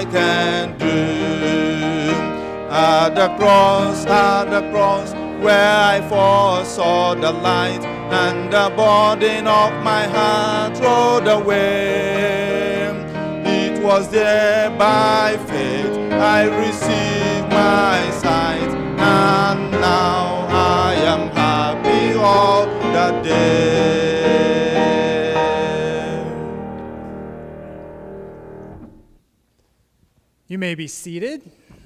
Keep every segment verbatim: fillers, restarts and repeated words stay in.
can do. At the cross, at the cross, where I first saw the light, and the burden of my heart rolled away. It was there by faith I received my sight, and now I am happy all the day. You may be seated.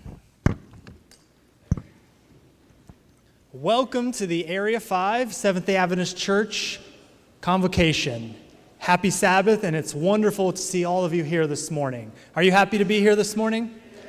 Welcome to the Area five Seventh-day Adventist Church Convocation. Happy Sabbath, and it's wonderful to see all of you here this morning. Are you happy to be here this morning?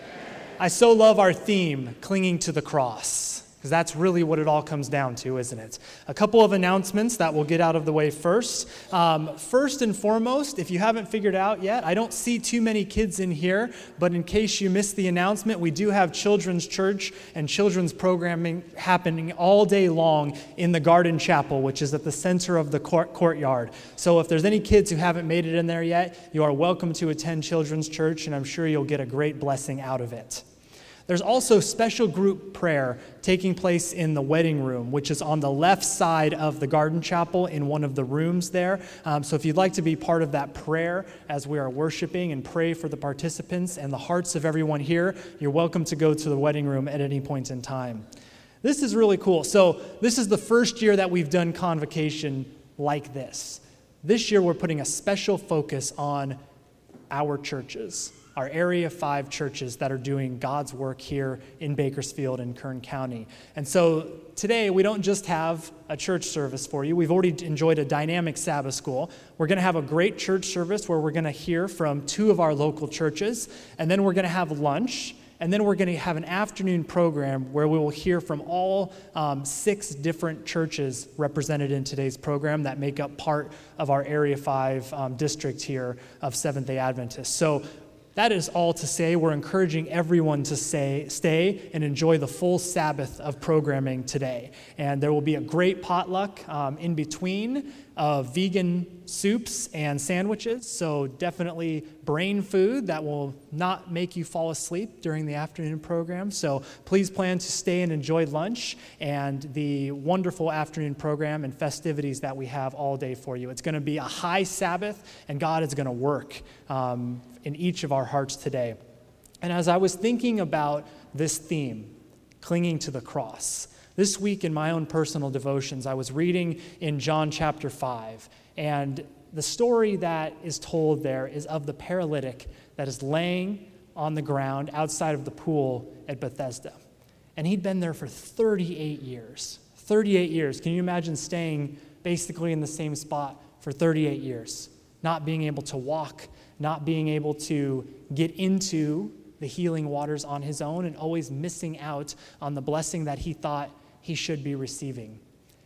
I so love our theme, Clinging to the Cross, because that's really what it all comes down to, isn't it? A couple of announcements that we'll get out of the way first. Um, first and foremost, if you haven't figured out yet, I don't see too many kids in here, but in case you missed the announcement, we do have children's church and children's programming happening all day long in the Garden Chapel, which is at the center of the court- courtyard. So if there's any kids who haven't made it in there yet, you are welcome to attend children's church, and I'm sure you'll get a great blessing out of it. There's also special group prayer taking place in the wedding room, which is on the left side of the Garden Chapel in one of the rooms there. Um, so if you'd like to be part of that prayer as we are worshiping and pray for the participants and the hearts of everyone here, you're welcome to go to the wedding room at any point in time. This is really cool. So this is the first year that we've done Convocation like this. This year we're putting a special focus on our churches. Our Area five churches that are doing God's work here in Bakersfield and Kern County. And so today we don't just have a church service for you. We've already enjoyed a dynamic Sabbath school. We're going to have a great church service where we're going to hear from two of our local churches, and then we're going to have lunch, and then we're going to have an afternoon program where we will hear from all um, six different churches represented in today's program that make up part of our Area five um, district here of Seventh-day Adventists. So that is all to say, we're encouraging everyone to say, stay and enjoy the full Sabbath of programming today. And there will be a great potluck um, in between of vegan soups and sandwiches, so definitely brain food that will not make you fall asleep during the afternoon program. So please plan to stay and enjoy lunch and the wonderful afternoon program and festivities that we have all day for you. It's going to be a high Sabbath, and God is going to work um, in each of our hearts today. And as I was thinking about this theme, clinging to the cross, this week in my own personal devotions, I was reading in John chapter five, and the story that is told there is of the paralytic that is laying on the ground outside of the pool at Bethesda. And he'd been there for thirty-eight years. thirty-eight years. Can you imagine staying basically in the same spot for thirty-eight years? Not being able to walk, not being able to get into the healing waters on his own, and always missing out on the blessing that he thought he should be receiving.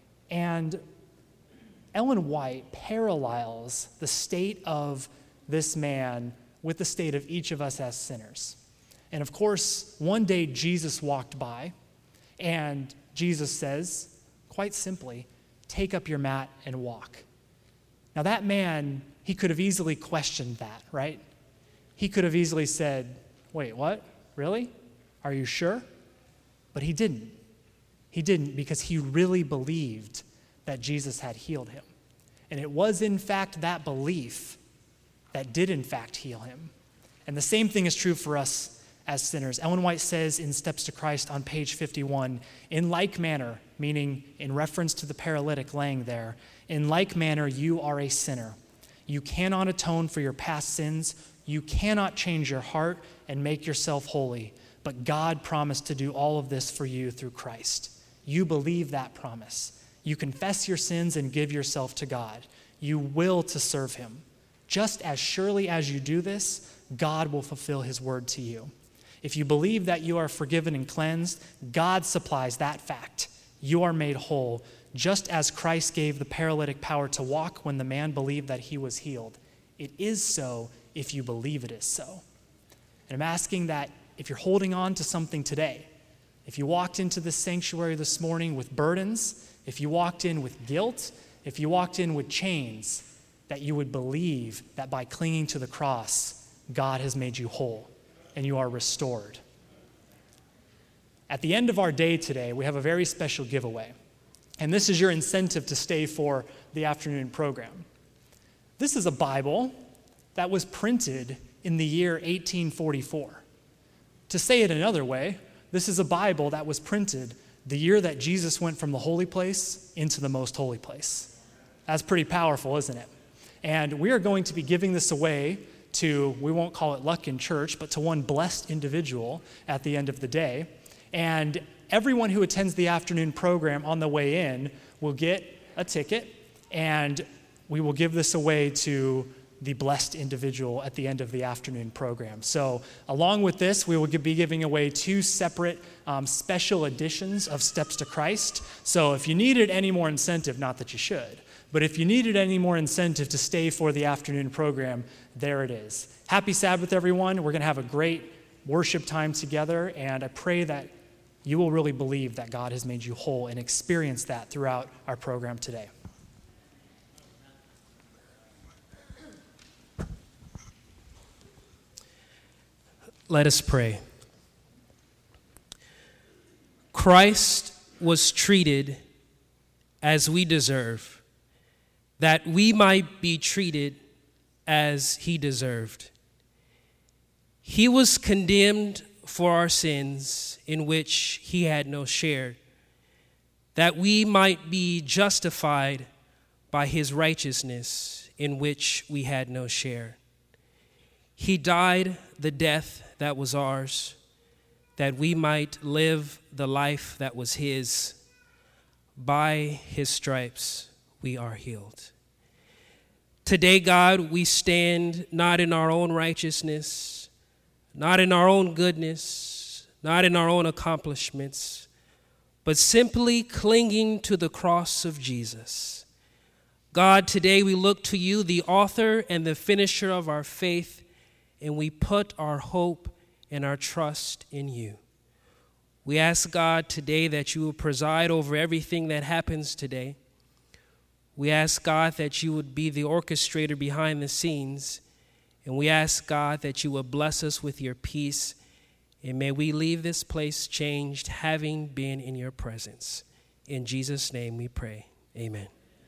And Ellen White parallels the state of this man with the state of each of us as sinners. And of course, one day Jesus walked by, and Jesus says, quite simply, take up your mat and walk. Now that man, he could have easily questioned that, right? He could have easily said, wait, what? Really? Are you sure? But he didn't. He didn't because he really believed that Jesus had healed him. And it was in fact that belief that did in fact heal him. And the same thing is true for us as sinners. Ellen White says in Steps to Christ on page fifty-one, in like manner, meaning in reference to the paralytic laying there, in like manner you are a sinner. You cannot atone for your past sins. You cannot change your heart and make yourself holy. But God promised to do all of this for you through Christ. You believe that promise. You confess your sins and give yourself to God. You will to serve him. Just as surely as you do this, God will fulfill his word to you. If you believe that you are forgiven and cleansed, God supplies that fact. You are made whole, just as Christ gave the paralytic power to walk when the man believed that he was healed. It is so if you believe it is so. And I'm asking that if you're holding on to something today, if you walked into this sanctuary this morning with burdens, if you walked in with guilt, if you walked in with chains, that you would believe that by clinging to the cross, God has made you whole. and you are restored. At the end of our day today, we have a very special giveaway. And this is your incentive to stay for the afternoon program. This is a Bible that was printed in the year eighteen forty-four. To say it another way, this is a Bible that was printed the year that Jesus went from the holy place into the most holy place. That's pretty powerful, isn't it? And we are going to be giving this away to, we won't call it luck in church, but to one blessed individual at the end of the day. And everyone who attends the afternoon program on the way in will get a ticket, and we will give this away to the blessed individual at the end of the afternoon program. So along with this, we will be giving away two separate um, special editions of Steps to Christ. So if you needed any more incentive, not that you should, but if you needed any more incentive to stay for the afternoon program, there it is. Happy Sabbath, everyone. We're going to have a great worship time together, and I pray that you will really believe that God has made you whole and experience that throughout our program today. Let us pray. Christ was treated as we deserve, that we might be treated as he deserved. He was condemned for our sins in which he had no share, that we might be justified by his righteousness in which we had no share. He died the death that was ours, that we might live the life that was his. By his stripes we are healed. Today, God, we stand not in our own righteousness, not in our own goodness, not in our own accomplishments, but simply clinging to the cross of Jesus. God, today we look to you, the author and the finisher of our faith, and we put our hope and our trust in you. We ask, God, today that you will preside over everything that happens today. We ask, God, that you would be the orchestrator behind the scenes. And we ask, God, that you will bless us with your peace. And may we leave this place changed, having been in your presence. In Jesus' name we pray. Amen.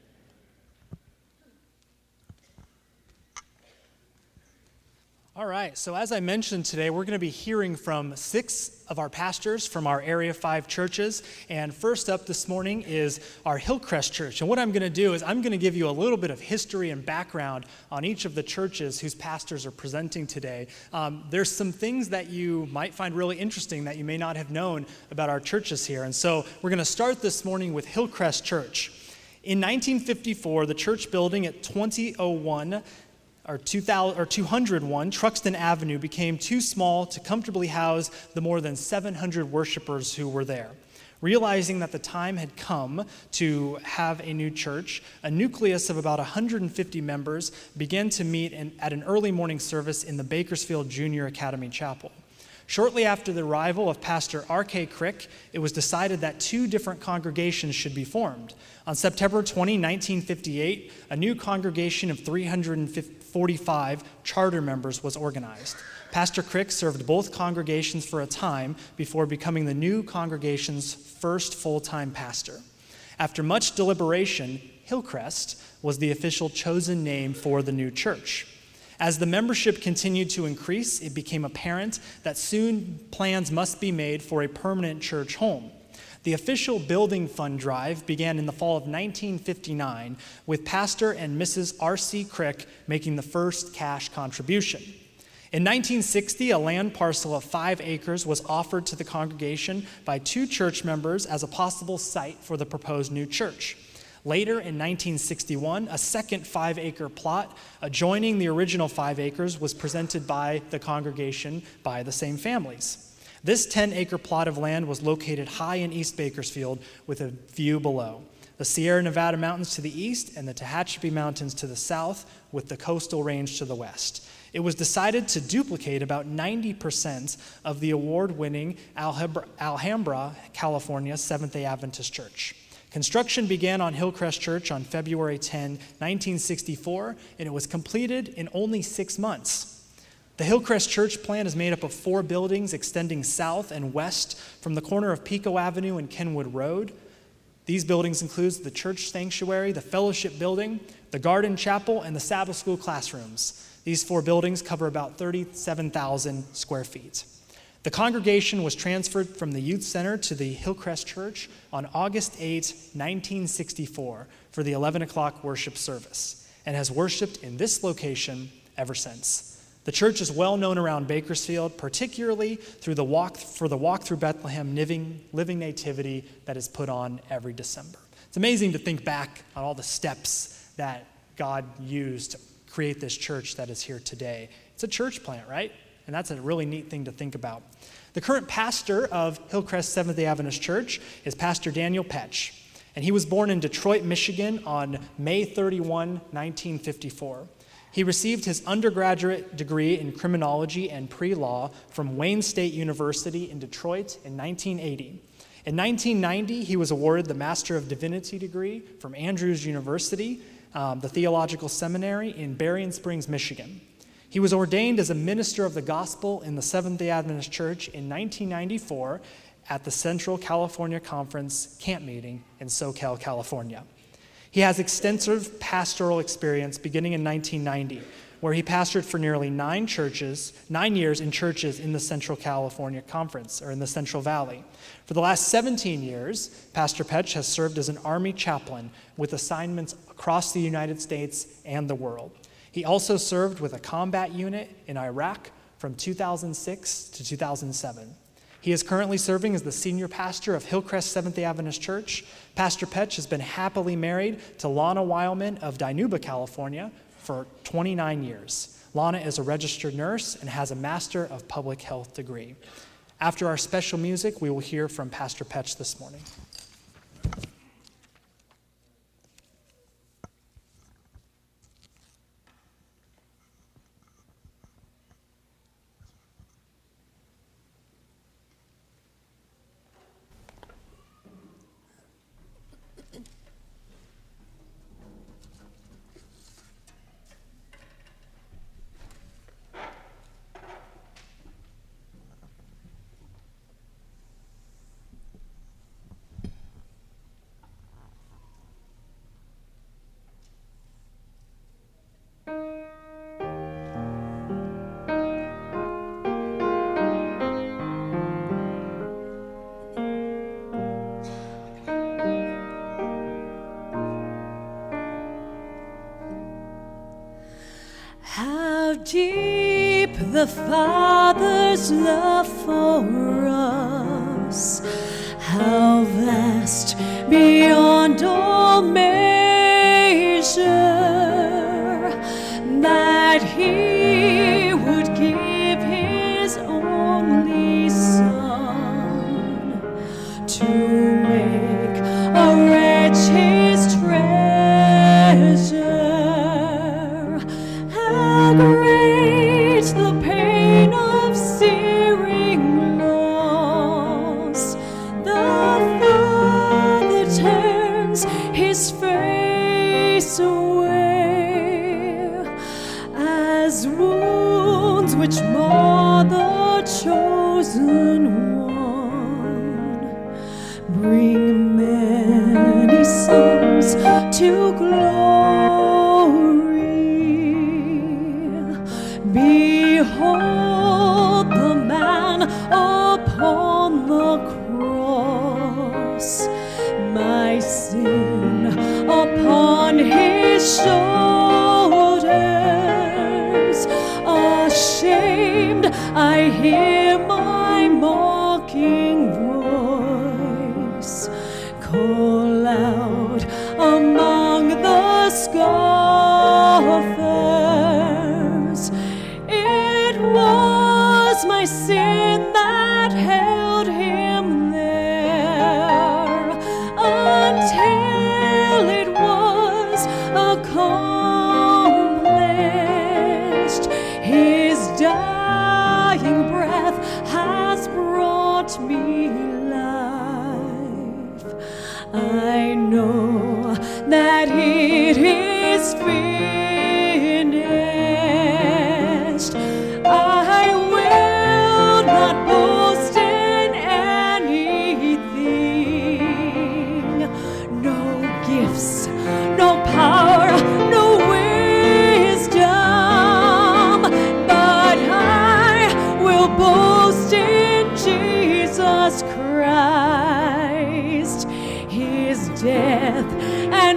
All right, so as I mentioned today, we're going to be hearing from six of our pastors from our Area five churches. And first up this morning is our Hillcrest Church. And what I'm going to do is I'm going to give you a little bit of history and background on each of the churches whose pastors are presenting today. Um, there's some things that you might find really interesting that you may not have known about our churches here. And so we're going to start this morning with Hillcrest Church. In nineteen fifty-four, the church building at twenty oh one Or, two thousand, or two oh one Truxton Avenue became too small to comfortably house the more than seven hundred worshipers who were there. Realizing that the time had come to have a new church, a nucleus of about one hundred fifty members began to meet in, at an early morning service in the Bakersfield Junior Academy Chapel. Shortly after the arrival of Pastor R K Crick, it was decided that two different congregations should be formed. On September twentieth, nineteen fifty-eight, a new congregation of three hundred forty-five charter members was organized. Pastor Crick served both congregations for a time before becoming the new congregation's first full-time pastor. After much deliberation, Hillcrest was the official chosen name for the new church. As the membership continued to increase, it became apparent that soon plans must be made for a permanent church home. The official building fund drive began in the fall of nineteen fifty-nine, with Pastor and Missus R C Crick making the first cash contribution. In nineteen sixty, a land parcel of five acres was offered to the congregation by two church members as a possible site for the proposed new church. Later, in nineteen sixty-one, a second five-acre plot adjoining the original five acres was presented by the congregation by the same families. This ten-acre plot of land was located high in East Bakersfield with a view below. The Sierra Nevada Mountains to the east and the Tehachapi Mountains to the south, with the coastal range to the west. It was decided to duplicate about ninety percent of the award-winning Alhambra, California Seventh-day Adventist Church. Construction began on Hillcrest Church on February tenth, nineteen sixty-four, and it was completed in only six months. The Hillcrest Church plant is made up of four buildings extending south and west from the corner of Pico Avenue and Kenwood Road. These buildings include the church sanctuary, the fellowship building, the garden chapel, and the Sabbath school classrooms. These four buildings cover about thirty-seven thousand square feet. The congregation was transferred from the youth center to the Hillcrest Church on August eighth, nineteen sixty-four for the eleven o'clock worship service and has worshiped in this location ever since. The church is well known around Bakersfield, particularly through the walk for the Walk Through Bethlehem living, living nativity that is put on every December. It's amazing to think back on all the steps that God used to create this church that is here today. It's a church plant, right? And that's a really neat thing to think about. The current pastor of Hillcrest Seventh-day Adventist Church is Pastor Daniel Petch, and he was born in Detroit, Michigan on May thirty-first, nineteen fifty-four. He received his undergraduate degree in criminology and pre-law from Wayne State University in Detroit in nineteen eighty. In nineteen ninety, he was awarded the Master of Divinity degree from Andrews University, um, the Theological Seminary in Berrien Springs, Michigan. He was ordained as a minister of the gospel in the Seventh-day Adventist Church in nineteen ninety-four at the Central California Conference camp meeting in SoCal, California. He has extensive pastoral experience beginning in nineteen ninety, where he pastored for nearly nine churches, nine years in churches in the Central California Conference, or in the Central Valley. For the last seventeen years, Pastor Petch has served as an Army chaplain with assignments across the United States and the world. He also served with a combat unit in Iraq from two thousand six to two thousand seven. He is currently serving as the senior pastor of Hillcrest Seventh-day Adventist Church. Pastor Petch has been happily married to Lana Weilman of Dinuba, California, for twenty-nine years. Lana is a registered nurse and has a Master of Public Health degree. After our special music, we will hear from Pastor Petch this morning. Deep the Father's love for us, how vast beyond all measure, that He would give His only Son to make a wretch His treasure. How great the pain of searing loss! The Father turns His face away, as wounds which mar the chosen one bring many sons to glory. Behold the man upon the cross, my sin upon His shoulders. Ashamed, I hear my mocking voice call out among the scoffers. It was my sin that held Him there until it was accomplished. His dying breath has brought me life. I know that it is finished. I his death and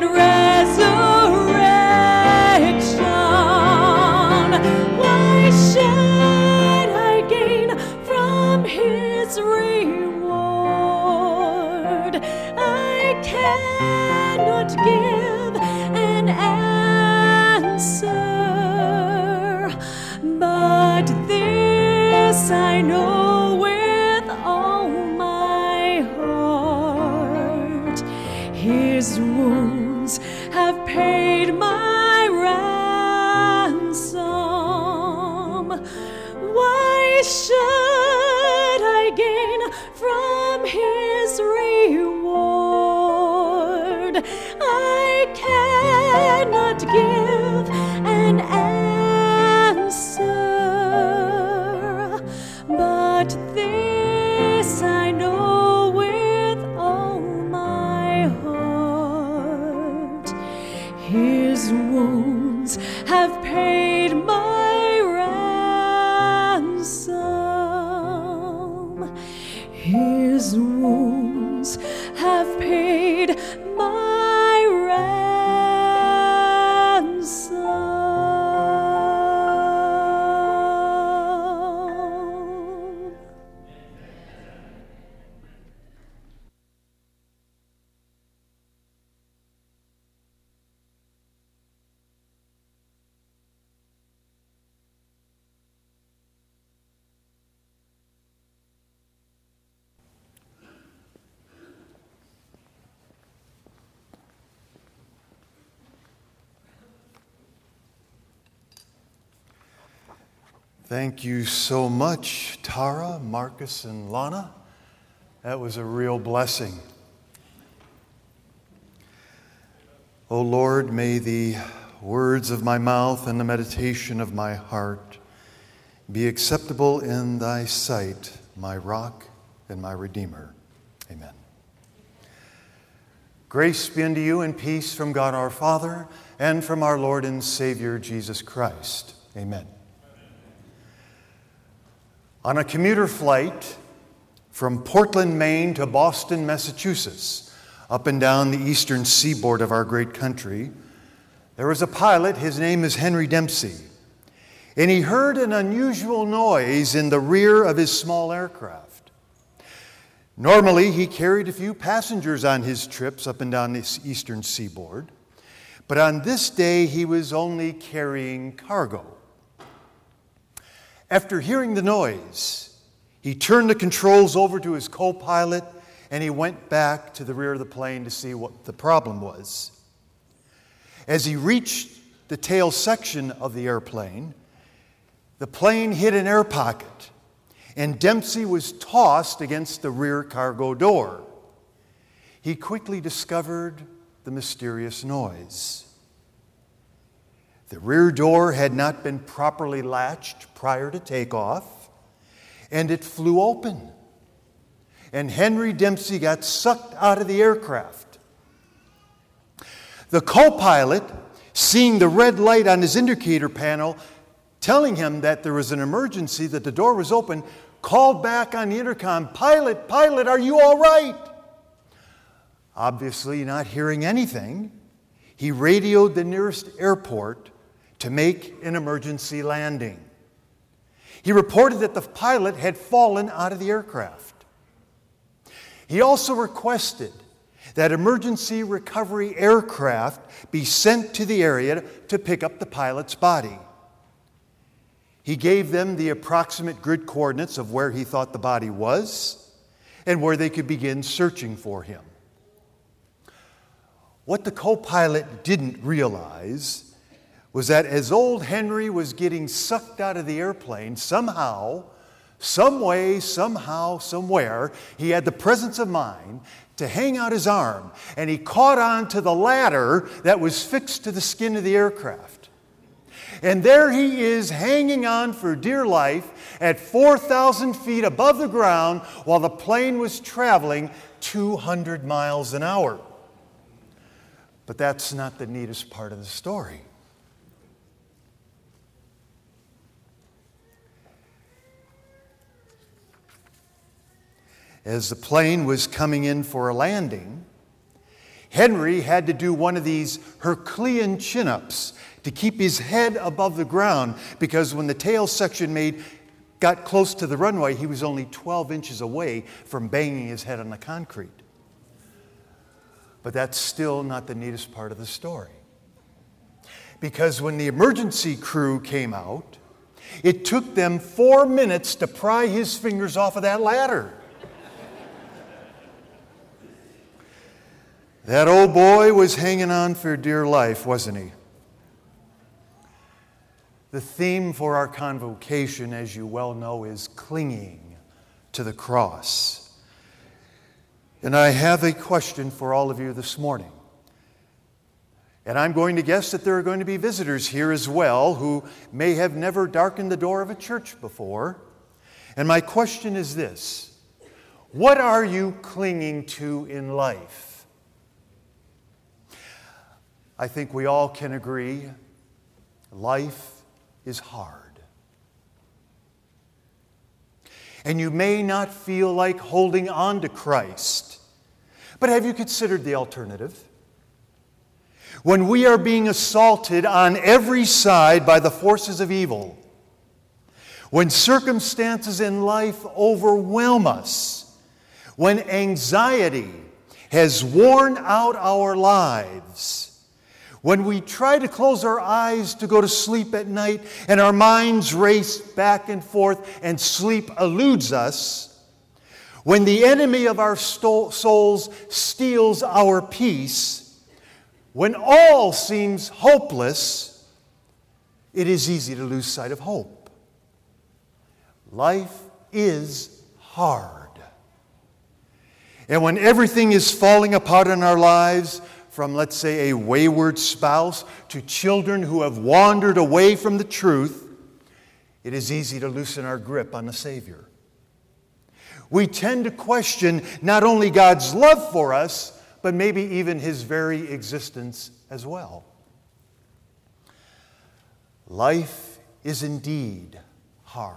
resurrection. Why should I gain from his reward? I cannot give an answer, but this I know with all my heart: his wounds have paid my ransom. Why should I gain from his reward? I cannot give an answer, but this I know with all my heart: his wounds have paid my ransom. His wounds have paid my ransom. Thank you so much, Tara, Marcus, and Lana. That was a real blessing. O Lord, may the words of my mouth and the meditation of my heart be acceptable in thy sight, my rock and my redeemer. Amen. Grace be unto you and peace from God our Father and from our Lord and Savior Jesus Christ. Amen. On a commuter flight from Portland, Maine to Boston, Massachusetts, up and down the eastern seaboard of our great country, there was a pilot. His name is Henry Dempsey. And he heard an unusual noise in the rear of his small aircraft. Normally, he carried a few passengers on his trips up and down the eastern seaboard. But on this day, he was only carrying cargo. After hearing the noise, he turned the controls over to his co-pilot and he went back to the rear of the plane to see what the problem was. As he reached the tail section of the airplane, the plane hit an air pocket and Dempsey was tossed against the rear cargo door. He quickly discovered the mysterious noise. The rear door had not been properly latched prior to takeoff, and it flew open. And Henry Dempsey got sucked out of the aircraft. The co-pilot, seeing the red light on his indicator panel, telling him that there was an emergency, that the door was open, called back on the intercom, "Pilot, pilot, are you all right?" Obviously not hearing anything, he radioed the nearest airport to make an emergency landing. He reported that the pilot had fallen out of the aircraft. He also requested that emergency recovery aircraft be sent to the area to pick up the pilot's body. He gave them the approximate grid coordinates of where he thought the body was and where they could begin searching for him. What the co-pilot didn't realize was that as old Henry was getting sucked out of the airplane, somehow, some way, somehow, somewhere, he had the presence of mind to hang out his arm, and he caught on to the ladder that was fixed to the skin of the aircraft. And there he is hanging on for dear life at four thousand feet above the ground while the plane was traveling two hundred miles an hour. But that's not the neatest part of the story. As the plane was coming in for a landing, Henry had to do one of these Herculean chin-ups to keep his head above the ground, because when the tail section made got close to the runway, he was only twelve inches away from banging his head on the concrete. But that's still not the neatest part of the story. Because when the emergency crew came out, it took them four minutes to pry his fingers off of that ladder. That old boy was hanging on for dear life, wasn't he? The theme for our convocation, as you well know, is clinging to the cross. And I have a question for all of you this morning. And I'm going to guess that there are going to be visitors here as well who may have never darkened the door of a church before. And my question is this: what are you clinging to in life? I think we all can agree life is hard. And you may not feel like holding on to Christ, but have you considered the alternative? When we are being assaulted on every side by the forces of evil, when circumstances in life overwhelm us, when anxiety has worn out our lives, when we try to close our eyes to go to sleep at night and our minds race back and forth and sleep eludes us, when the enemy of our souls steals our peace, when all seems hopeless, it is easy to lose sight of hope. Life is hard. And when everything is falling apart in our lives, from, let's say, a wayward spouse to children who have wandered away from the truth, it is easy to loosen our grip on the Savior. We tend to question not only God's love for us, but maybe even His very existence as well. Life is indeed hard.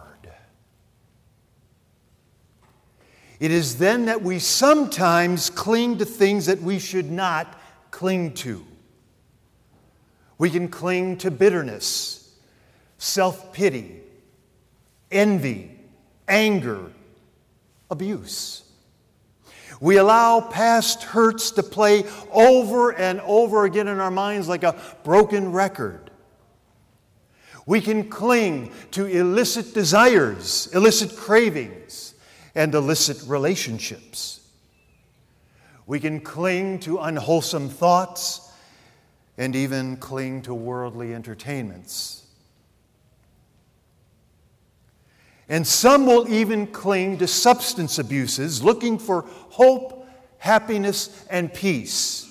It is then that we sometimes cling to things that we should not cling to. We can cling to bitterness, self-pity, envy, anger, abuse. We allow past hurts to play over and over again in our minds like a broken record. We can cling to illicit desires, illicit cravings, and illicit relationships. We can cling to unwholesome thoughts and even cling to worldly entertainments. And some will even cling to substance abuses, looking for hope, happiness, and peace.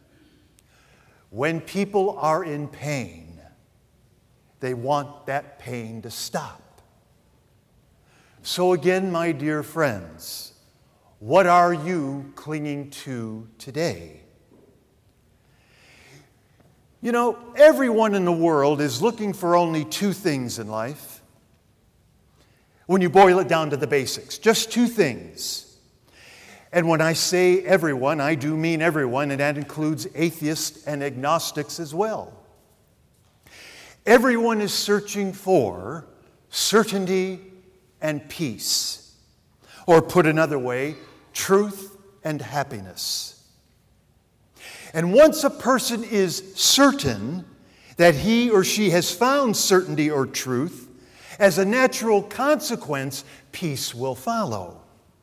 When people are in pain, they want that pain to stop. So again, my dear friends, what are you clinging to today? You know, everyone in the world is looking for only two things in life. When you boil it down to the basics, just two things. And when I say everyone, I do mean everyone, and that includes atheists and agnostics as well. Everyone is searching for certainty and peace. Or put another way, truth and happiness. And once a person is certain that he or she has found certainty or truth, as a natural consequence, peace will follow.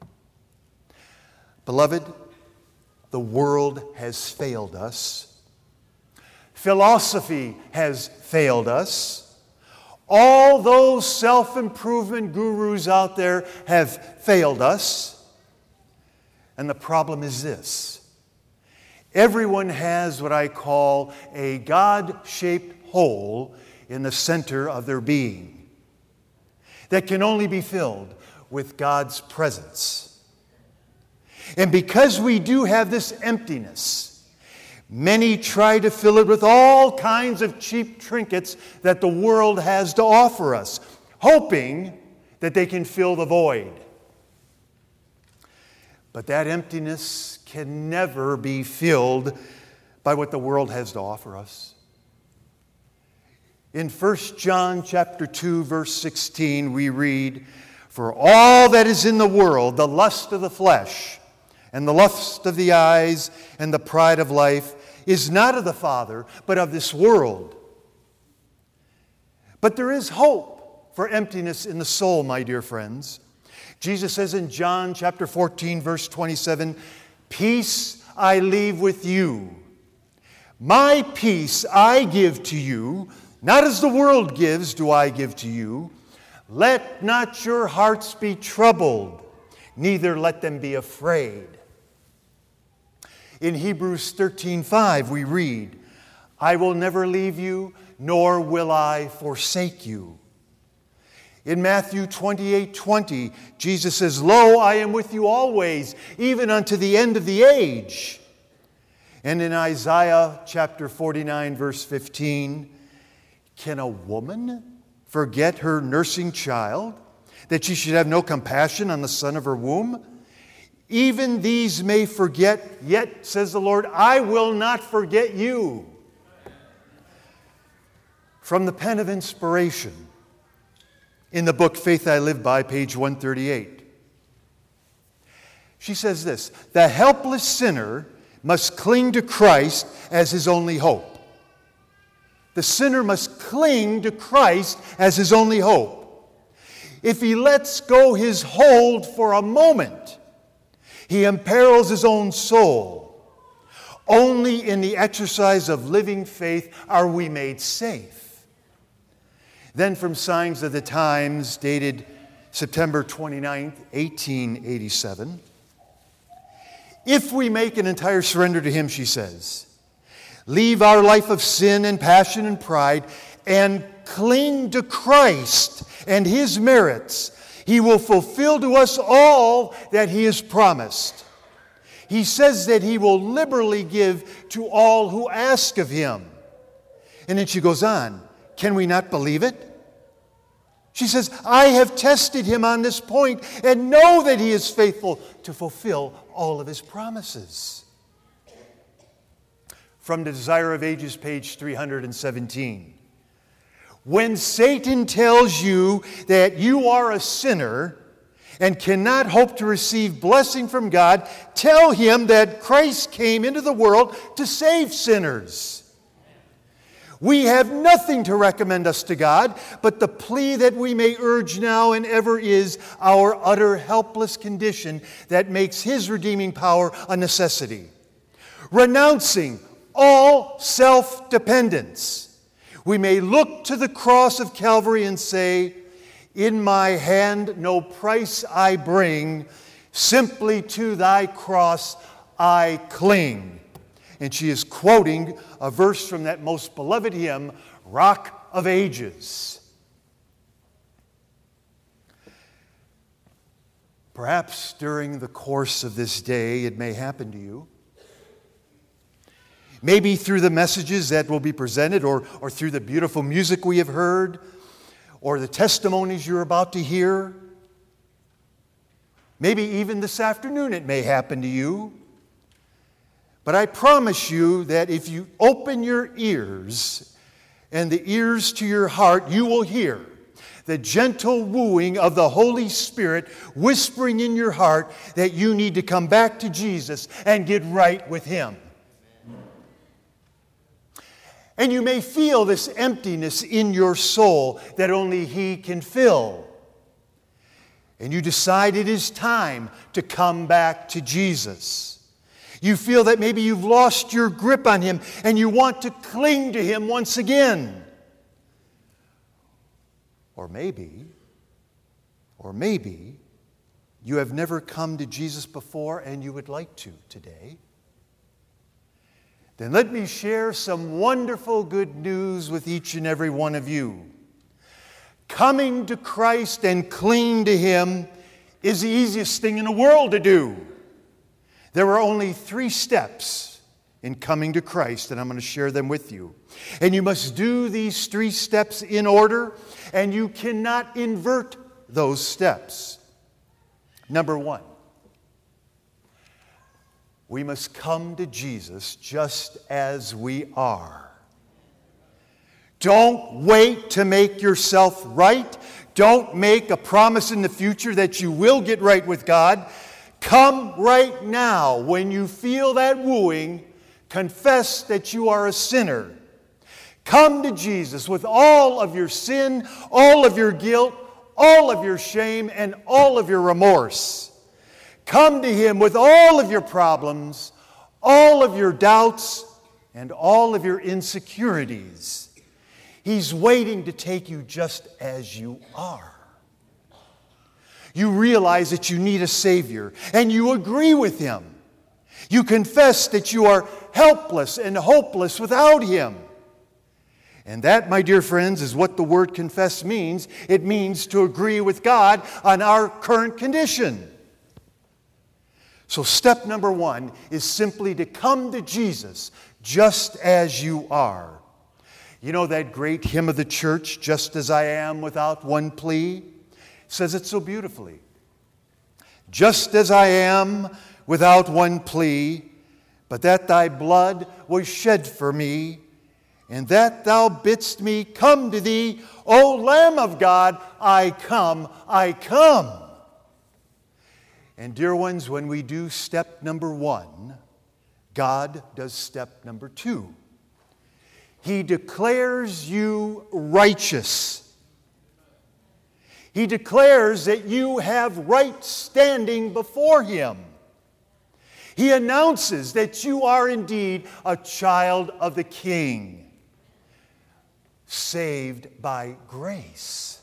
Beloved, the world has failed us. Philosophy has failed us. All those self-improvement gurus out there have failed us. And the problem is this: everyone has what I call a God-shaped hole in the center of their being that can only be filled with God's presence. And because we do have this emptiness, many try to fill it with all kinds of cheap trinkets that the world has to offer us, hoping that they can fill the void. But that emptiness can never be filled by what the world has to offer us. In First John chapter two, verse sixteen, we read, "For all that is in the world, the lust of the flesh, and the lust of the eyes, and the pride of life, is not of the Father, but of this world." But there is hope for emptiness in the soul, my dear friends. Jesus says in John chapter fourteen, verse twenty-seven, "Peace I leave with you. My peace I give to you. Not as the world gives do I give to you. Let not your hearts be troubled, neither let them be afraid." In Hebrews thirteen five we read, "I will never leave you, nor will I forsake you." In Matthew twenty-eight twenty, Jesus says, "Lo, I am with you always, even unto the end of the age." And in Isaiah chapter forty-nine, verse fifteen, "Can a woman forget her nursing child, that she should have no compassion on the son of her womb? Even these may forget, yet, says the Lord, I will not forget you." From the pen of inspiration, in the book Faith I Live By, page one thirty-eight, she says this: "The helpless sinner must cling to Christ as his only hope." The sinner must cling to Christ as his only hope. If he lets go his hold for a moment, he imperils his own soul. Only in the exercise of living faith are we made safe. Then from Signs of the Times, dated September twenty-ninth, eighteen eighty-seven, "If we make an entire surrender to Him," she says, "leave our life of sin and passion and pride, and cling to Christ and His merits, He will fulfill to us all that He has promised. He says that He will liberally give to all who ask of Him." And then she goes on, "Can we not believe it?" She says, "I have tested Him on this point and know that He is faithful to fulfill all of His promises." From the Desire of Ages, page three hundred seventeen. "When Satan tells you that you are a sinner and cannot hope to receive blessing from God, tell him that Christ came into the world to save sinners. We have nothing to recommend us to God, but the plea that we may urge now and ever is our utter helpless condition that makes His redeeming power a necessity. Renouncing all self-dependence, we may look to the cross of Calvary and say, 'In my hand no price I bring, simply to thy cross I cling.'" And she is quoting a verse from that most beloved hymn, "Rock of Ages." Perhaps during the course of this day it may happen to you. Maybe through the messages that will be presented, or, or through the beautiful music we have heard, or the testimonies you're about to hear. Maybe even this afternoon it may happen to you. But I promise you that if you open your ears and the ears to your heart, you will hear the gentle wooing of the Holy Spirit whispering in your heart that you need to come back to Jesus and get right with Him. And you may feel this emptiness in your soul that only He can fill. And you decide it is time to come back to Jesus. You feel that maybe you've lost your grip on Him and you want to cling to Him once again. Or maybe, or maybe you have never come to Jesus before and you would like to today. Then let me share some wonderful good news with each and every one of you. Coming to Christ and clinging to Him is the easiest thing in the world to do. There are only three steps in coming to Christ, and I'm going to share them with you. And you must do these three steps in order, and you cannot invert those steps. Number one, we must come to Jesus just as we are. Don't wait to make yourself right. Don't make a promise in the future that you will get right with God. Come right now when you feel that wooing. Confess that you are a sinner. Come to Jesus with all of your sin, all of your guilt, all of your shame, and all of your remorse. Come to Him with all of your problems, all of your doubts, and all of your insecurities. He's waiting to take you just as you are. You realize that you need a Savior, and you agree with Him. You confess that you are helpless and hopeless without Him. And that, my dear friends, is what the word confess means. It means to agree with God on our current condition. So step number one is simply to come to Jesus just as you are. You know that great hymn of the church, Just As I Am Without One Plea? It says it so beautifully. Just as I am without one plea, but that Thy blood was shed for me, and that Thou bidst me come to Thee, O Lamb of God, I come, I come. And dear ones, when we do step number one, God does step number two. He declares you righteous. He declares that you have right standing before Him. He announces that you are indeed a child of the King, saved by grace.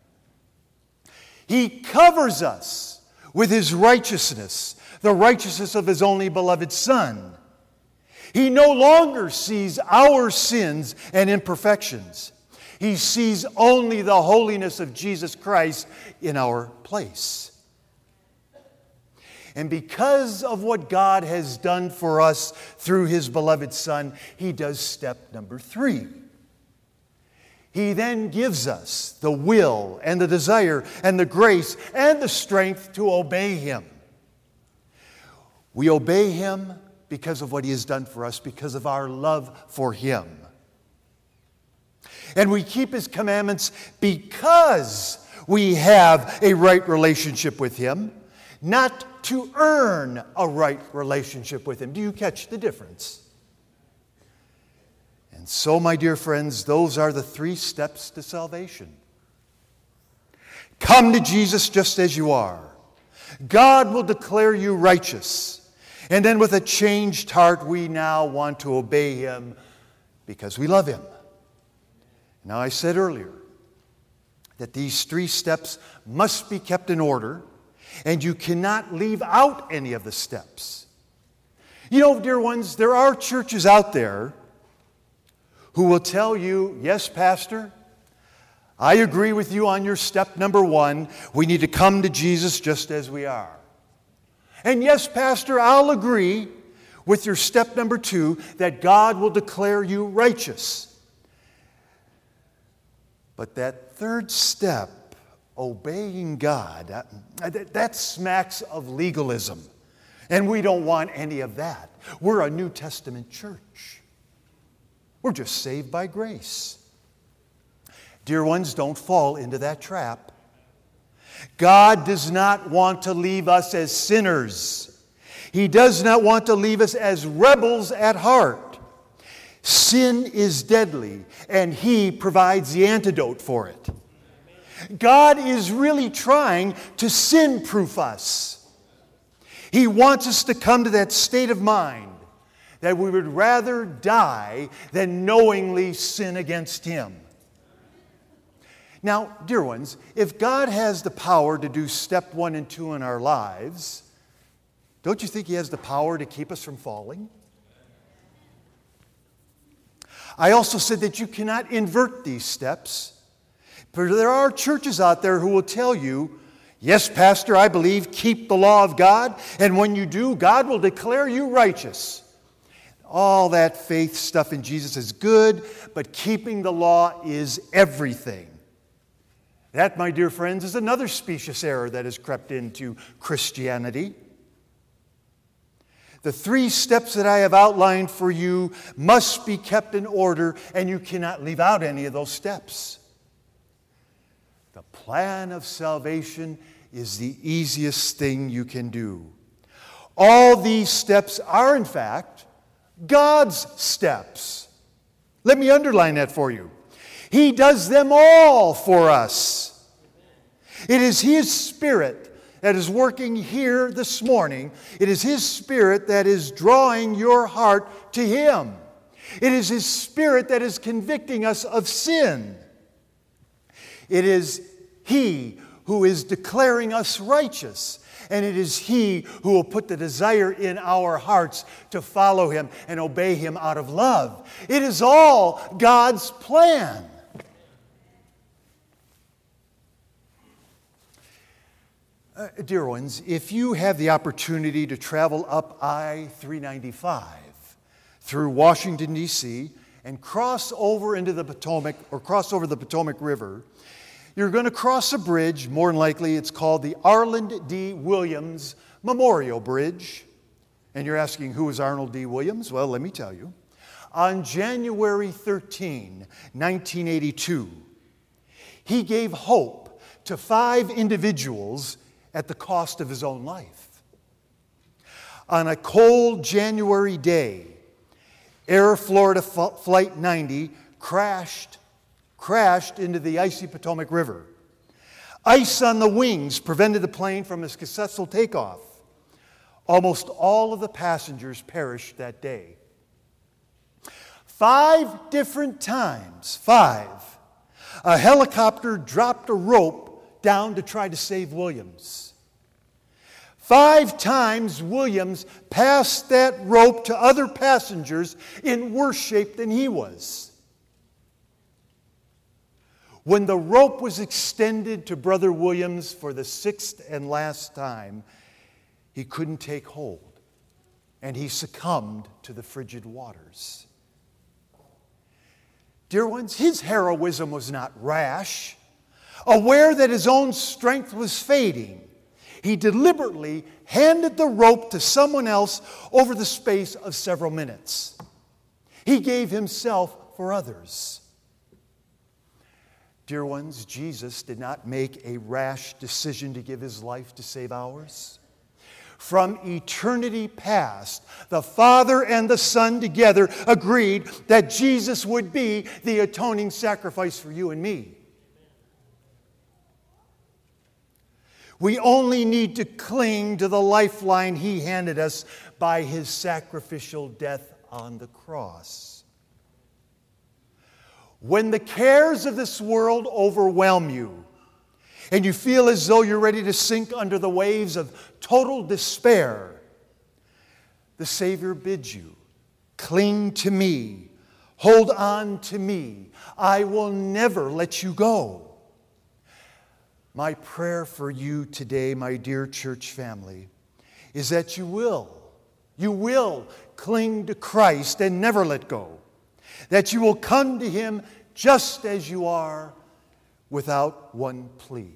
He covers us with His righteousness, the righteousness of His only beloved Son. He no longer sees our sins and imperfections. He sees only the holiness of Jesus Christ in our place. And because of what God has done for us through His beloved Son, He does step number three. He then gives us the will and the desire and the grace and the strength to obey Him. We obey Him because of what He has done for us, because of our love for Him. And we keep His commandments because we have a right relationship with Him, not to earn a right relationship with Him. Do you catch the difference? And so, my dear friends, those are the three steps to salvation. Come to Jesus just as you are. God will declare you righteous. And then with a changed heart, we now want to obey Him because we love Him. Now, I said earlier that these three steps must be kept in order, and you cannot leave out any of the steps. You know, dear ones, there are churches out there who will tell you, yes, Pastor, I agree with you on your step number one. We need to come to Jesus just as we are. And yes, Pastor, I'll agree with your step number two that God will declare you righteous. But that third step, obeying God, that, that smacks of legalism. And we don't want any of that. We're a New Testament church. We're just saved by grace. Dear ones, don't fall into that trap. God does not want to leave us as sinners. He does not want to leave us as rebels at heart. Sin is deadly, and He provides the antidote for it. God is really trying to sin-proof us. He wants us to come to that state of mind that we would rather die than knowingly sin against Him. Now, dear ones, if God has the power to do step one and two in our lives, don't you think He has the power to keep us from falling? I also said that you cannot invert these steps. But there are churches out there who will tell you, yes, Pastor, I believe, keep the law of God, and when you do, God will declare you righteous. All that faith stuff in Jesus is good, but keeping the law is everything. That, my dear friends, is another specious error that has crept into Christianity. The three steps that I have outlined for you must be kept in order, and you cannot leave out any of those steps. The plan of salvation is the easiest thing you can do. All these steps are, in fact, God's steps. Let me underline that for you. He does them all for us. It is His Spirit that is working here this morning. It is His Spirit that is drawing your heart to Him. It is His Spirit that is convicting us of sin. It is He who is declaring us righteous. And it is He who will put the desire in our hearts to follow Him and obey Him out of love. It is all God's plan. Uh, dear ones, if you have the opportunity to travel up I three ninety-five through Washington, D C, and cross over into the Potomac, or cross over the Potomac River, you're going to cross a bridge. More than likely, it's called the Arnold D. Williams Memorial Bridge. And you're asking, who is Arnold D. Williams? Well, let me tell you. On January thirteenth, nineteen eighty-two, he gave hope to five individuals at the cost of his own life. On a cold January day, Air Florida Flight ninety crashed crashed into the icy Potomac River. Ice on the wings prevented the plane from a successful takeoff. Almost all of the passengers perished that day. Five different times, five, a helicopter dropped a rope down to try to save Williams. Five times Williams passed that rope to other passengers in worse shape than he was. When the rope was extended to Brother Williams for the sixth and last time, he couldn't take hold, and he succumbed to the frigid waters. Dear ones, his heroism was not rash. Aware that his own strength was fading, he deliberately handed the rope to someone else over the space of several minutes. He gave himself for others. Dear ones, Jesus did not make a rash decision to give His life to save ours. From eternity past, the Father and the Son together agreed that Jesus would be the atoning sacrifice for you and me. We only need to cling to the lifeline He handed us by His sacrificial death on the cross. When the cares of this world overwhelm you, and you feel as though you're ready to sink under the waves of total despair, the Savior bids you, cling to me, hold on to me. I will never let you go. My prayer for you today, my dear church family, is that you will, you will cling to Christ and never let go. That you will come to Him just as you are, without one plea.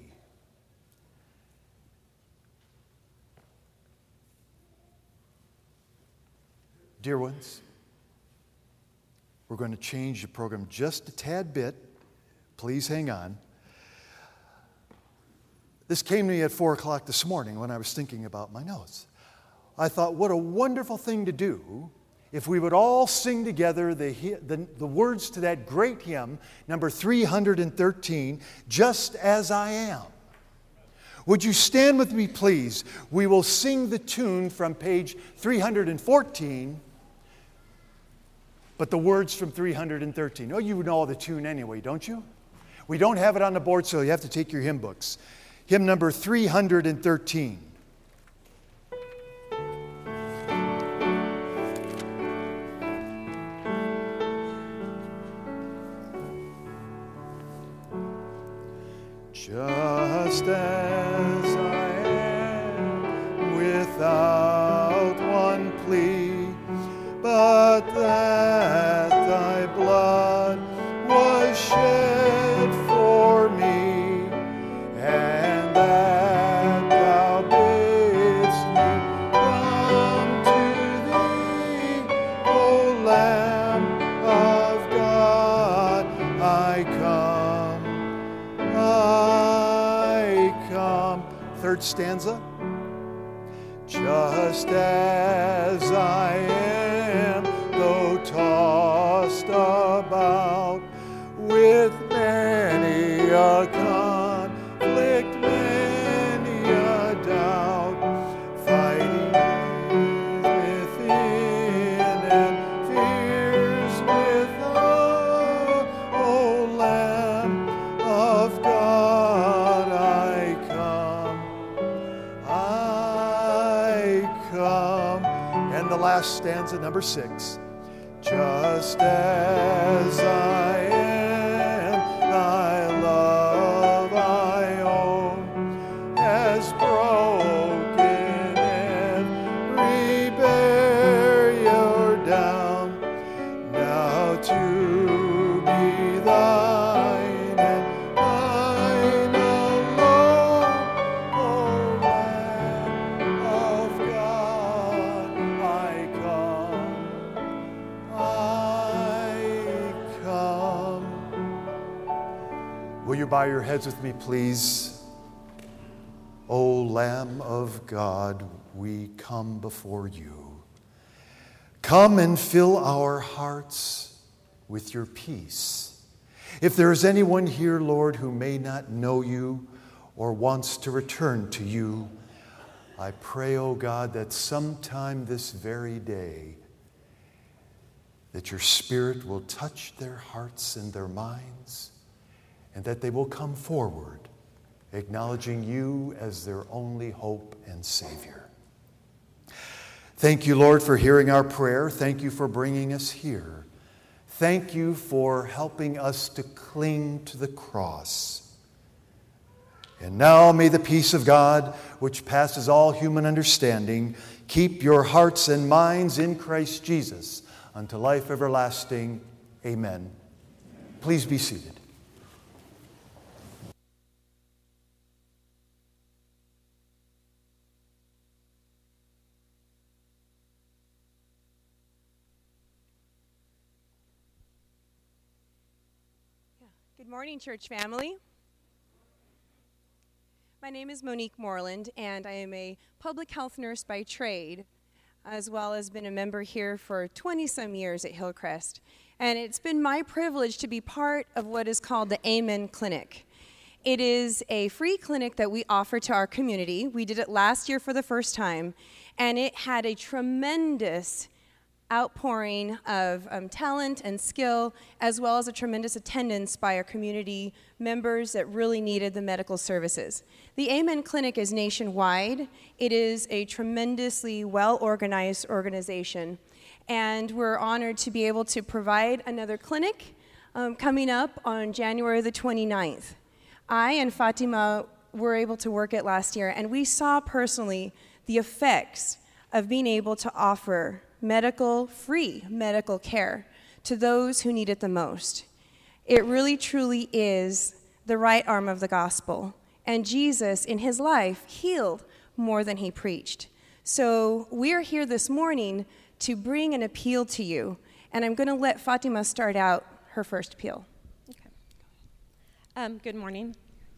Dear ones, we're going to change the program just a tad bit. Please hang on. This came to me at four o'clock this morning when I was thinking about my notes. I thought, what a wonderful thing to do if we would all sing together the, the, the words to that great hymn, number three hundred thirteen, Just As I Am. Would you stand with me, please? We will sing the tune from page three hundred fourteen, but the words from three hundred thirteen. Oh, you know the tune anyway, don't you? We don't have it on the board, so you have to take your hymn books. Hymn number three hundred thirteen. Just as I am, without one plea, but that thy blood was shed for me, and that thou bidst me come to third stanza. Just as I am, though tossed about with many a conflict, many a doubt, fighting within and fears without, O Lamb of God, I come, I come. And the last stanza, number six. Just as I am, thy love I own, has broken every barrier down, now to be thine and thine alone, O Lamb of God, I come. I come. Will you bow your heads with me, please? O Lamb of God, we come before you. Come and fill our hearts with your peace. If there is anyone here, Lord, who may not know you or wants to return to you, I pray, O God, that sometime this very day, that your Spirit will touch their hearts and their minds, and that they will come forward, acknowledging you as their only hope and Savior. Thank you, Lord, for hearing our prayer. Thank you for bringing us here. Thank you for helping us to cling to the cross. And now may the peace of God, which passes all human understanding, keep your hearts and minds in Christ Jesus unto life everlasting. Amen. Please be seated. Good morning, church family. My name is Monique Moreland, and I am a public health nurse by trade, as well as been a member here for twenty-some years at Hillcrest. And it's been my privilege to be part of what is called the Amen Clinic. It is a free clinic that we offer to our community. We did it last year for the first time, and it had a tremendous outpouring of um, talent and skill, as well as a tremendous attendance by our community members that really needed the medical services. The Amen Clinic is nationwide. It is a tremendously well-organized organization, and we're honored to be able to provide another clinic um, coming up on January the twenty-ninth. I and Fatima were able to work it last year, and we saw personally the effects of being able to offer medical, free medical care to those who need it the most. It really truly is the right arm of the gospel. And Jesus, in his life, healed more than he preached. So we're here this morning to bring an appeal to you. And I'm going to let Fatima start out her first appeal. Okay. Um, good morning.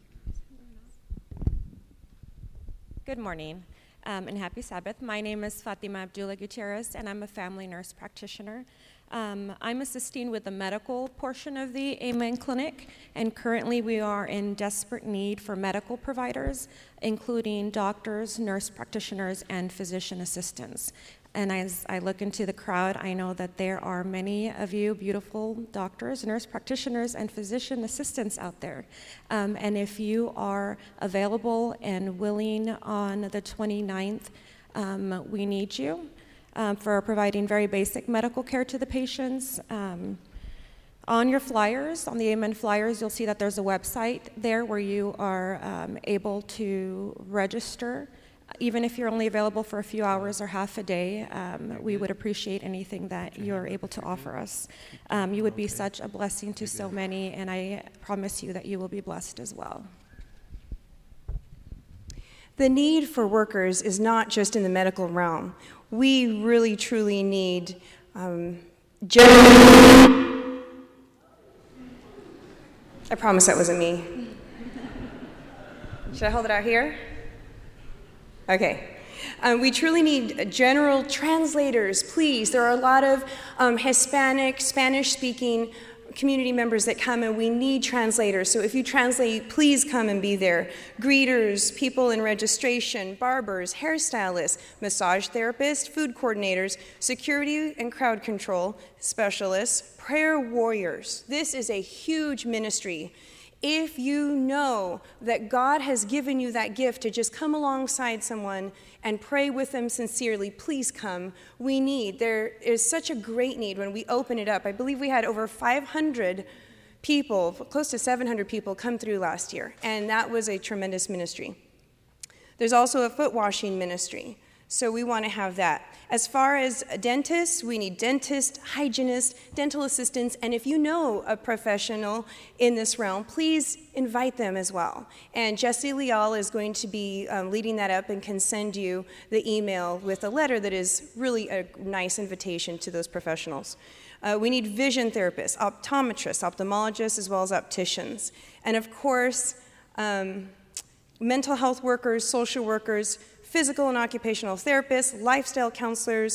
Good morning. Um, and happy Sabbath. My name is Fatima Abdullah Gutierrez, and I'm a family nurse practitioner. Um, I'm assisting with the medical portion of the Amen Clinic, and currently we are in desperate need for medical providers, including doctors, nurse practitioners, and physician assistants. And as I look into the crowd, I know that there are many of you beautiful doctors, nurse practitioners, and physician assistants out there. Um, and if you are available and willing on the twenty-ninth, um, we need you um, for providing very basic medical care to the patients. Um, on your flyers, on the Amen flyers, you'll see that there's a website there where you are um, able to register. Even if you're only available for a few hours or half a day, um, we would appreciate anything that you're able to offer us. Um, you would be such a blessing to so many, and I promise you that you will be blessed as well. The need for workers is not just in the medical realm. We really, truly need um, I promise that wasn't me. Should I hold it out here? Okay. Um, we truly need general translators, please. There are a lot of um, Hispanic, Spanish-speaking community members that come, and we need translators. So if you translate, please come and be there. Greeters, people in registration, barbers, hairstylists, massage therapists, food coordinators, security and crowd control specialists, prayer warriors. This is a huge ministry. If you know that God has given you that gift to just come alongside someone and pray with them sincerely, please come. We need, there is such a great need when we open it up. I believe we had over five hundred people, close to seven hundred people come through last year, and that was a tremendous ministry. There's also a foot washing ministry, so we want to have that. As far as dentists, we need dentists, hygienists, dental assistants, and if you know a professional in this realm, please invite them as well. And Jesse Leal is going to be um, leading that up and can send you the email with a letter that is really a nice invitation to those professionals. Uh, we need vision therapists, optometrists, ophthalmologists, as well as opticians. And of course, um, mental health workers, social workers, physical and occupational therapists, lifestyle counselors,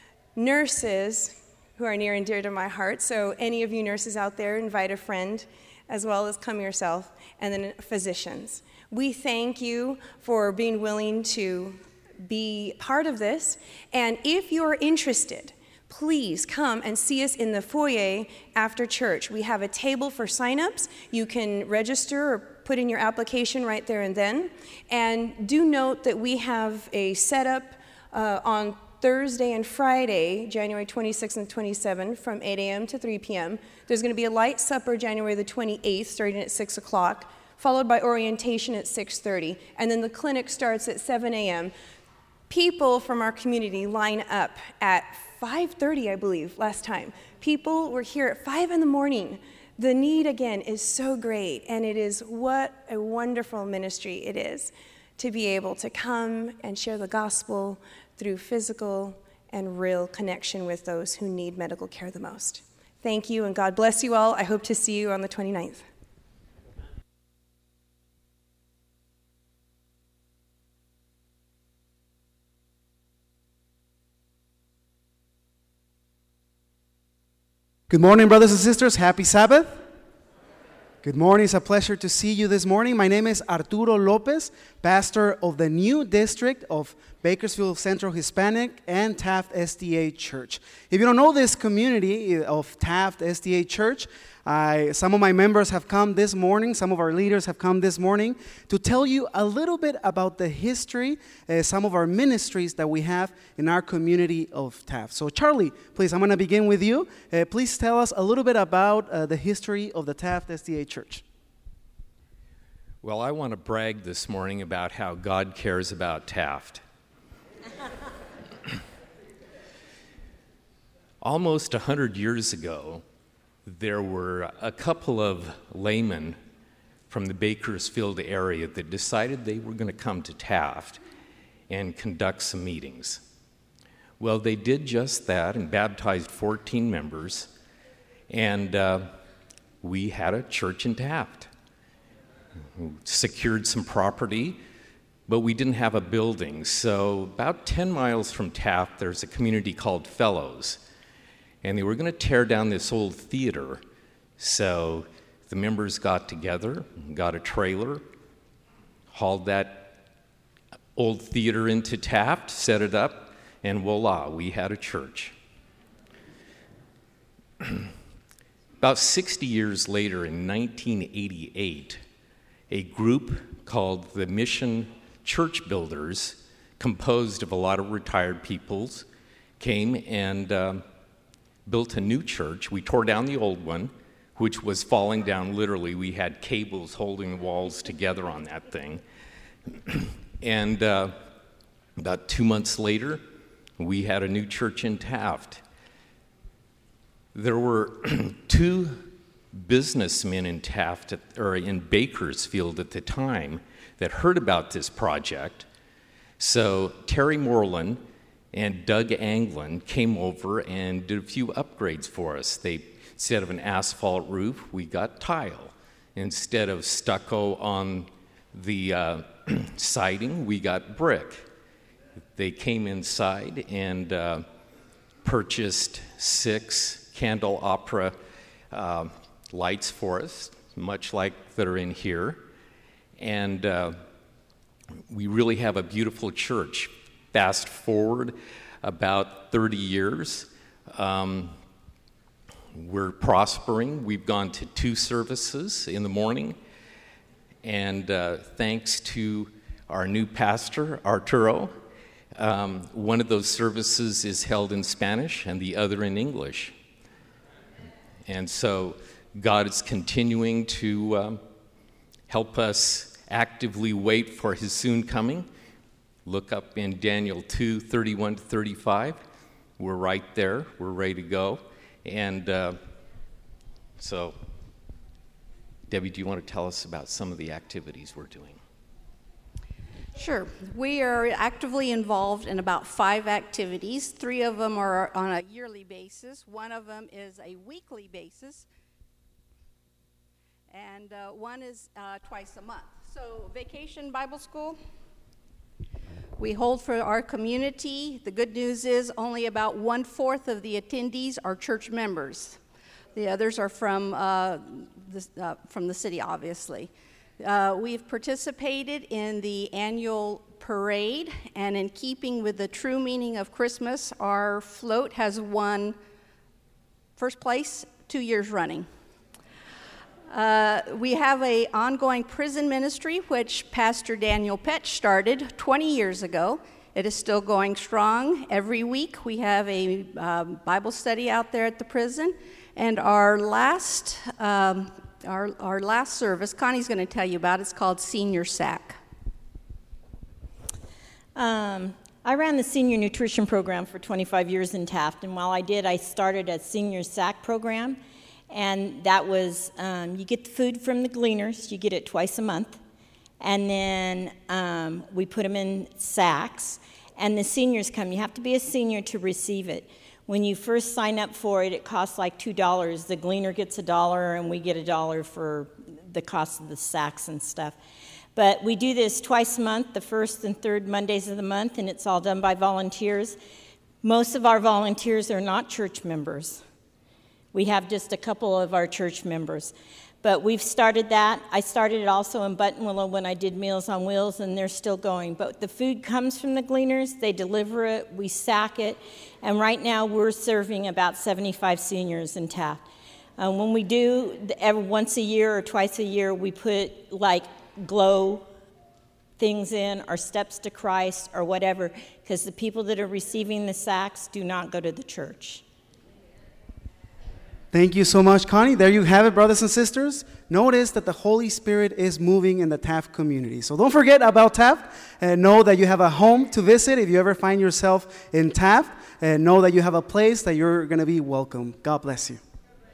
nurses, who are near and dear to my heart. So any of you nurses out there, invite a friend, as well as come yourself, and then physicians. We thank you for being willing to be part of this. And if you're interested, please come and see us in the foyer after church. We have a table for signups. You can register or put in your application right there and then. And do note that we have a setup uh, on Thursday and Friday, January twenty-sixth and twenty-seventh, from eight a.m. to three p.m. There's going to be a light supper January the twenty-eighth, starting at six o'clock, followed by orientation at six thirty, and then the clinic starts at seven a.m. People from our community line up at five thirty, I believe, last time. People were here at five in the morning. The need, again, is so great, and it is what a wonderful ministry it is to be able to come and share the gospel through physical and real connection with those who need medical care the most. Thank you, and God bless you all. I hope to see you on the twenty-ninth. Good morning, brothers and sisters. Happy Sabbath. Good morning. It's a pleasure to see you this morning. My name is Arturo Lopez, pastor of the new district of Bakersfield Central Hispanic and Taft S D A Church. If you don't know this community of Taft S D A Church, I, some of my members have come this morning, some of our leaders have come this morning to tell you a little bit about the history, uh, some of our ministries that we have in our community of Taft. So Charlie, please, I'm going to begin with you. Uh, please tell us a little bit about uh, the history of the Taft S D A Church. Well, I want to brag this morning about how God cares about Taft. Almost a hundred years ago, there were a couple of laymen from the Bakersfield area that decided they were going to come to Taft and conduct some meetings. Well, they did just that and baptized fourteen members, and uh, we had a church in Taft. We secured some property, but we didn't have a building. So about ten miles from Taft, there's a community called Fellows. And they were going to tear down this old theater. So the members got together, got a trailer, hauled that old theater into Taft, set it up, and voila, we had a church. About sixty years later, in nineteen eighty-eight, a group called the Mission Church Builders, composed of a lot of retired peoples, came and uh, built a new church. We tore down the old one, which was falling down literally. We had cables holding the walls together on that thing. And uh, about two months later, we had a new church in Taft. There were two businessmen in Taft, or in Bakersfield at the time, that heard about this project. So Terry Moreland and Doug Anglin came over and did a few upgrades for us. They, instead of an asphalt roof, we got tile. Instead of stucco on the uh, siding, we got brick. they came inside and uh, purchased six candelabra uh, lights for us, much like that are in here. And uh, we really have a beautiful church. Fast forward about thirty years, um, we're prospering. We've gone to two services in the morning, and uh, thanks to our new pastor, Arturo, um, one of those services is held in Spanish and the other in English. And so God is continuing to um, help us actively wait for his soon coming. Look up in Daniel two, thirty-one to thirty-five. We're right there. We're ready to go. And uh, so, Debbie, do you want to tell us about some of the activities we're doing? Sure. We are actively involved in about five activities. Three of them are on a yearly basis. One of them is a weekly basis. And uh, one is uh, twice a month. So, Vacation Bible School, we hold for our community. The good news is only about one-fourth of the attendees are church members. The others are from, uh, the, uh, from the city, obviously. Uh, we've participated in the annual parade, and in keeping with the true meaning of Christmas, our float has won first place two years running. Uh, we have an ongoing prison ministry, which Pastor Daniel Petch started twenty years ago. It is still going strong. Every week we have a um, Bible study out there at the prison. And our last, um, our, our last service, Connie's going to tell you about, it's called Senior S A C. Um, I ran the senior nutrition program for twenty-five years in Taft, and while I did, I started a senior S A C program. And that was, um, you get the food from the gleaners, you get it twice a month, and then um, we put them in sacks, and the seniors come. You have to be a senior to receive it. When you first sign up for it, it costs like two dollars. The gleaner gets a dollar, and we get a dollar for the cost of the sacks and stuff. But we do this twice a month, the first and third Mondays of the month, and it's all done by volunteers. Most of our volunteers are not church members. We have just a couple of our church members. But we've started that. I started it also in Buttonwillow when I did Meals on Wheels, and they're still going. But the food comes from the gleaners. They deliver it. We sack it. And right now we're serving about seventy-five seniors in Taft. Uh, when we do, every, once a year or twice a year, we put like glow things in, or steps to Christ, or whatever, because the people that are receiving the sacks do not go to the church. Thank you so much, Connie. There you have it, brothers and sisters. Notice that the Holy Spirit is moving in the Taft community. So don't forget about Taft, and know that you have a home to visit if you ever find yourself in Taft, and know that you have a place that you're going to be welcome. God bless you.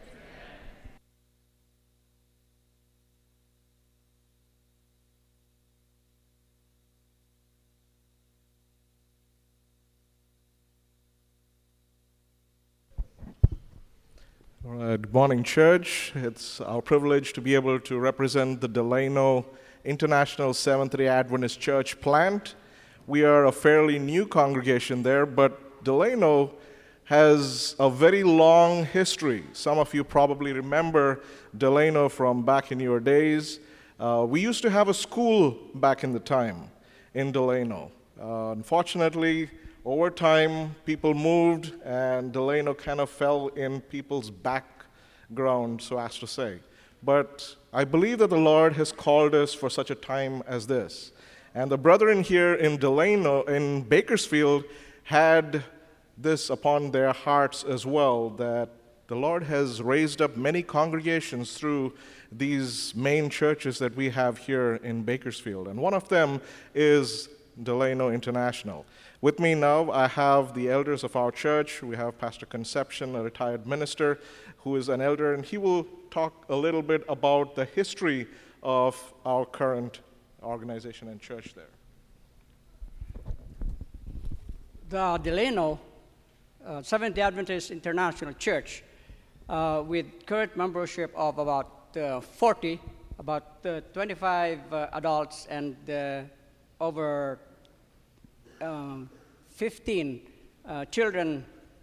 All right, good morning, church. It's our privilege to be able to represent the Delano International Seventh-day Adventist Church plant. We are a fairly new congregation there, but Delano has a very long history. Some of you probably remember Delano from back in your days. Uh, we used to have a school back in the time in Delano. Uh, unfortunately, over time, people moved, and Delano kind of fell in people's background, so as to say. But I believe that the Lord has called us for such a time as this. And the brethren here in Delano, in Bakersfield, had this upon their hearts as well, that the Lord has raised up many congregations through these main churches that we have here in Bakersfield. And one of them is Delano International. With me now, I have the elders of our church. We have Pastor Conception, a retired minister, who is an elder, and he will talk a little bit about the history of our current organization and church there. The Delano uh, Seventh-day Adventist International Church, uh, with current membership of about uh, forty, about uh, twenty-five uh, adults and uh, over Um, fifteen uh, children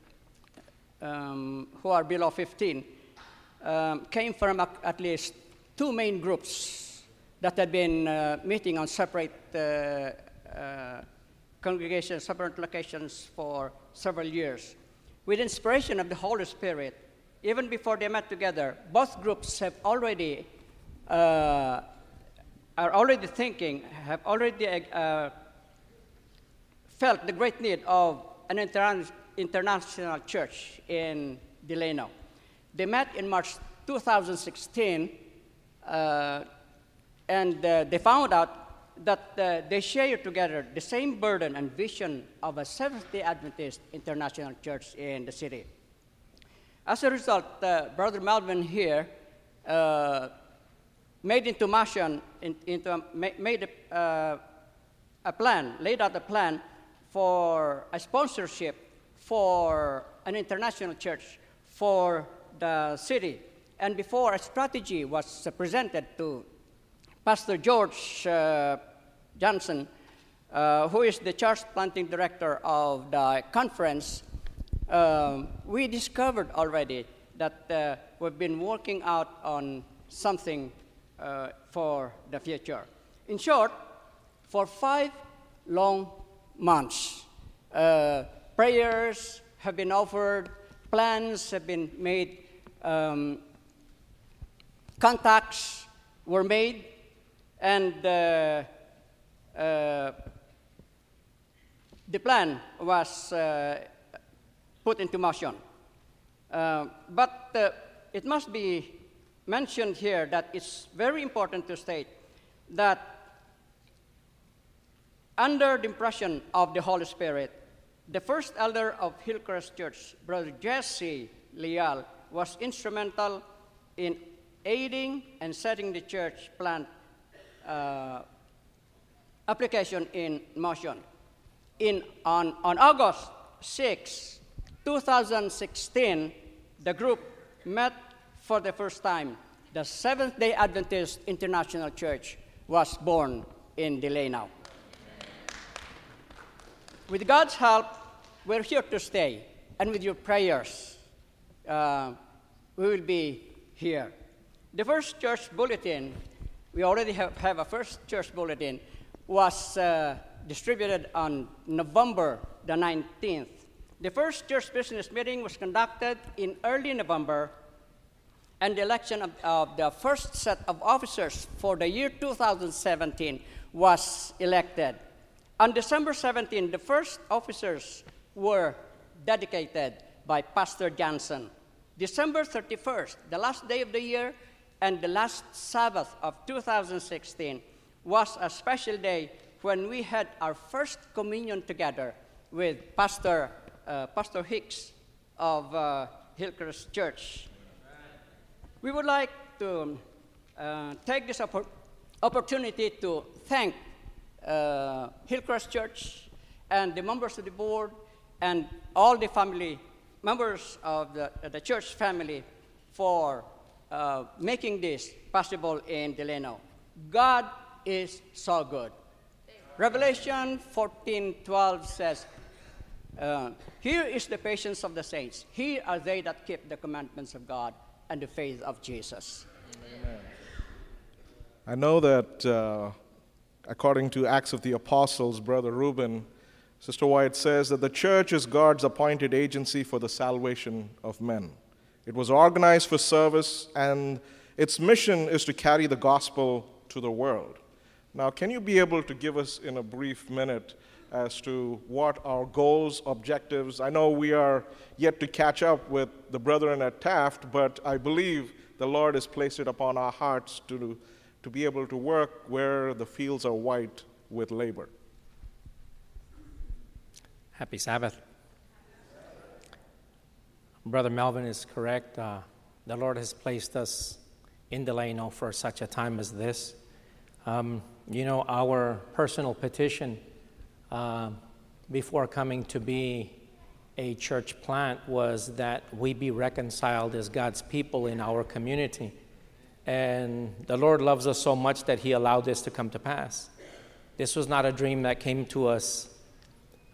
um, who are below fifteen um, came from a, at least two main groups that had been uh, meeting on separate uh, uh, congregations, separate locations for several years. With inspiration of the Holy Spirit, even before they met together, both groups have already uh, are already thinking, have already uh, felt the great need of an interna- international church in Delano. They met in March two thousand sixteen, uh, and uh, they found out that uh, they share together the same burden and vision of a Seventh-day Adventist international church in the city. As a result, uh, Brother Melvin here uh, made into motion, in, into a, made a, uh, a plan, laid out a plan for a sponsorship for an international church for the city. And before a strategy was uh, presented to Pastor George uh, Johnson, uh, who is the church planting director of the conference, um, we discovered already that uh, we've been working out on something uh, for the future. In short, for five long months, uh, prayers have been offered, plans have been made, um, contacts were made, and uh, uh, the plan was uh, put into motion. Uh, but uh, it must be mentioned here that it's very important to state that under the impression of the Holy Spirit, the first elder of Hillcrest Church, Brother Jesse Leal, was instrumental in aiding and setting the church plant uh, application in motion. In, on, on August sixth, twenty sixteen, the group met for the first time. The Seventh-day Adventist International Church was born in Delano. With God's help, we're here to stay, and with your prayers, uh, we will be here. The first church bulletin, we already have, have a first church bulletin, was uh, distributed on November the nineteenth. The first church business meeting was conducted in early November, and the election of, of the first set of officers for the year two thousand seventeen was elected. On December seventeenth, the first officers were dedicated by Pastor Johnson. December thirty-first, the last day of the year and the last Sabbath of two thousand sixteen, was a special day when we had our first communion together with Pastor, uh, Pastor Hicks of uh, Hillcrest Church. We would like to uh, take this oppor- opportunity to thank uh, Hillcrest Church and the members of the board and all the family members of the, the church family for uh, making this possible in Delano. God is so good. Revelation fourteen twelve says, uh, here is the patience of the saints. Here are they that keep the commandments of God and the faith of Jesus. Amen. I know that uh, according to Acts of the Apostles, Brother Reuben, Sister White says that the church is God's appointed agency for the salvation of men. It was organized for service, and its mission is to carry the gospel to the world. Now, can you be able to give us in a brief minute as to what our goals, objectives? I know we are yet to catch up with the brethren at Taft, but I believe the Lord has placed it upon our hearts to, to be able to work where the fields are white with labor. Happy Sabbath. Brother Melvin is correct. Uh, the Lord has placed us in Delano for such a time as this. Um, you know, our personal petition uh, before coming to be a church plant was that we be reconciled as God's people in our community. And the Lord loves us so much that He allowed this to come to pass. This was not a dream that came to us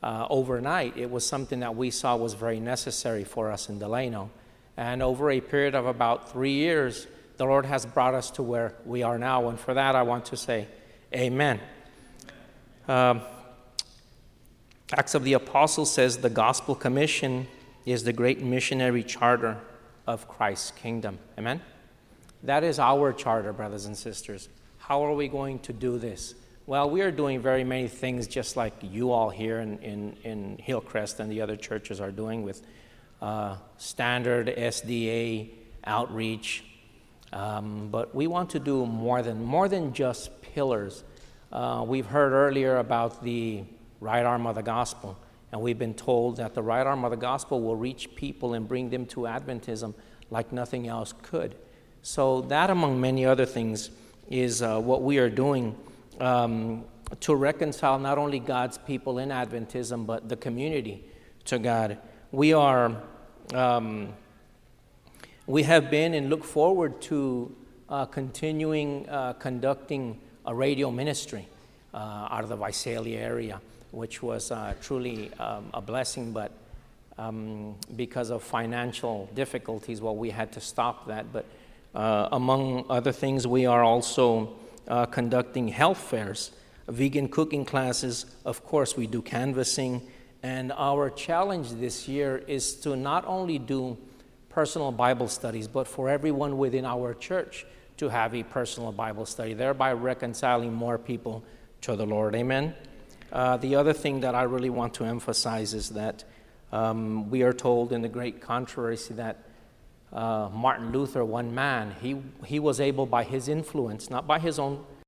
uh, overnight. It was something that we saw was very necessary for us in Delano. And over a period of about three years, the Lord has brought us to where we are now. And for that, I want to say amen. Um, Acts of the Apostles says the Gospel Commission is the great missionary charter of Christ's kingdom. Amen? That is our charter, brothers and sisters. How are we going to do this? Well, we are doing very many things just like you all here in, in, in Hillcrest and the other churches are doing with uh, standard S D A outreach. Um, but we want to do more than, more than just pillars. Uh, we've heard earlier about the right arm of the gospel, and we've been told that the right arm of the gospel will reach people and bring them to Adventism like nothing else could. So that, among many other things, is uh, what we are doing um, to reconcile not only God's people in Adventism, but the community to God. We are, um, we have been and look forward to uh, continuing uh, conducting a radio ministry uh, out of the Visalia area, which was uh, truly um, a blessing, but um, because of financial difficulties, well, we had to stop that. But uh, among other things, we are also uh, conducting health fairs, vegan cooking classes. Of course, we do canvassing, and our challenge this year is to not only do personal Bible studies, but for everyone within our church to have a personal Bible study, thereby reconciling more people to the Lord. Amen? Uh, the other thing that I really want to emphasize is that um, we are told in the great controversy that uh, Martin Luther, one man, he, he was able by his influence, not by his own